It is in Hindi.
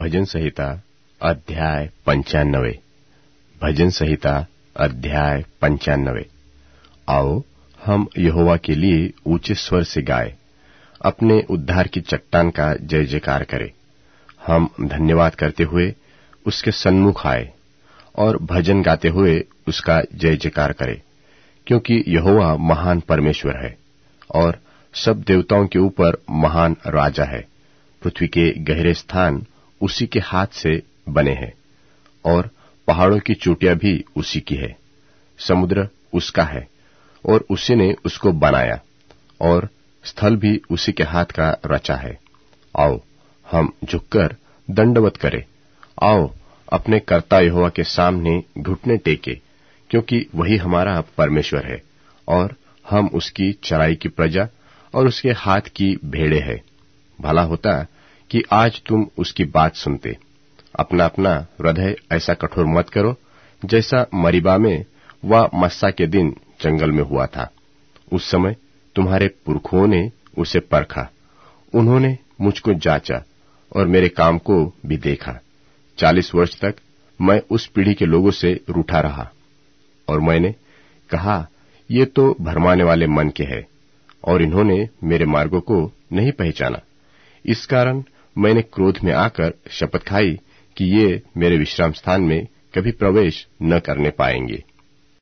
भजन संहिता अध्याय 95। भजन संहिता अध्याय 95। आओ हम यहोवा के लिए ऊंचे स्वर से गाएं, अपने उद्धार की चट्टान का जय जयकार करें। हम धन्यवाद करते हुए उसके सन्मुख आए और भजन गाते हुए उसका जय जयकार करें, क्योंकि यहोवा महान परमेश्वर है और सब देवताओं के ऊपर महान राजा है। पृथ्वी के गहरे स्थान उसी के हाथ से बने हैं और पहाड़ों की चोटियां भी उसी की है। समुद्र उसका है और उसी ने उसको बनाया और स्थल भी उसी के हाथ का रचा है। आओ हम झुककर दंडवत करें, आओ अपने कर्ता यहोवा के सामने घुटने टेके, क्योंकि वही हमारा परमेश्वर है और हम उसकी चराई की प्रजा और उसके हाथ की भेड़ें हैं। भला होता कि आज तुम उसकी बात सुनते। अपना अपना हृदय ऐसा कठोर मत करो जैसा मरीबा में व मस्सा के दिन जंगल में हुआ था। उस समय तुम्हारे पुरखों ने उसे परखा, उन्होंने मुझको जांचा और मेरे काम को भी देखा। 40 वर्ष तक मैं उस पीढ़ी के लोगों से रूठा रहा और मैंने कहा, ये तो भरमाने वाले मन के हैं और इन्होंने मेरे मार्गों को नहीं पहचाना। इस कारण मैंने क्रोध में आकर शपथ खाई कि ये मेरे विश्राम स्थान में कभी प्रवेश न करने पाएंगे।